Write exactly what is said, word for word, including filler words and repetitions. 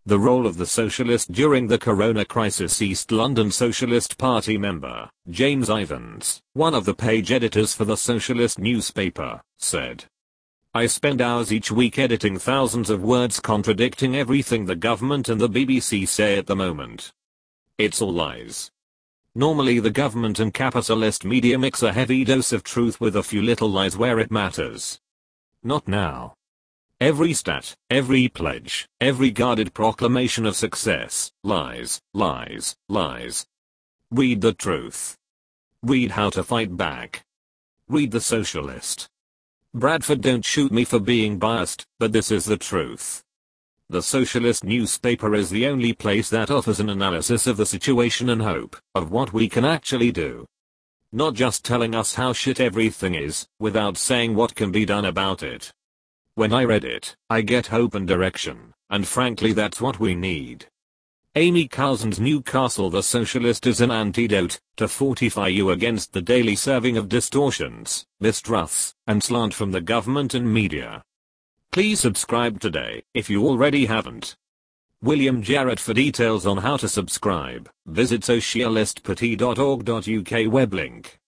The role of the socialist during the corona crisis. East London Socialist Party member, James Ivans, one of the page editors for the socialist newspaper, said, "I spend hours each week editing thousands of words contradicting everything the government and the B B C say at the moment. It's all lies. Normally the government and capitalist media mix a heavy dose of truth with a few little lies where it matters. Not now. Every stat, every pledge, every guarded proclamation of success, lies, lies, lies. Read the truth. Read How to Fight Back. Read The Socialist. Bradford, don't shoot me for being biased, but this is the truth. The socialist newspaper is the only place that offers an analysis of the situation and hope of what we can actually do. Not just telling us how shit everything is, without saying what can be done about it. When I read it, I get hope and direction, and frankly that's what we need." Amy Couzens, Newcastle. The Socialist is an antidote to fortify you against the daily serving of distortions, mistruths, and slant from the government and media. Please subscribe today, if you already haven't. William Jarrett. For details on how to subscribe, visit socialistparty dot org dot U K web link.